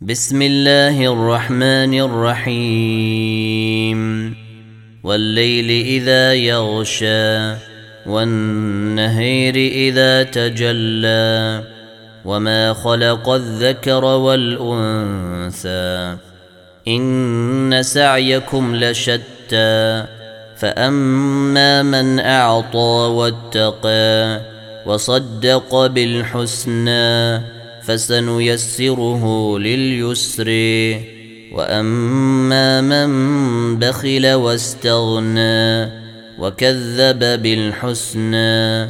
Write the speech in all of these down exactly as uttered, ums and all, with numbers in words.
بسم الله الرحمن الرحيم والليل إذا يغشى والنهار إذا تجلى وما خلق الذكر والأنثى إن سعيكم لشتى فأما من أعطى واتقى وصدق بالحسنى فسنيسره لليسر وأما من بخل واستغنى وكذب بالحسنى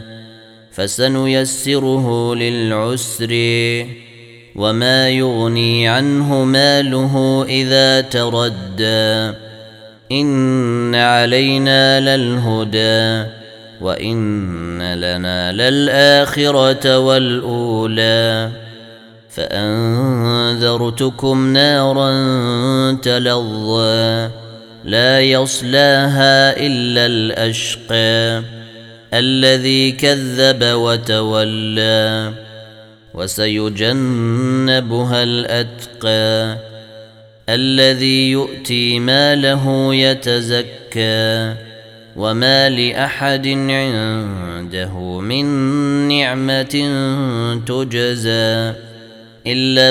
فسنيسره للعسر وما يغني عنه ماله إذا تردى إن علينا للهدى وإن لنا للآخرة والأولى فأنذرتكم نارا تلظى لا يصلاها إلا الأشقى الذي كذب وتولى وسيجنبها الأتقى الذي يؤتي ماله يتزكى وما لأحد عنده من نعمة تجزى إلا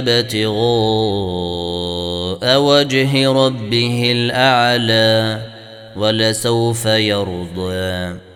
ابتغاء وجه ربه الأعلى ولسوف يرضى.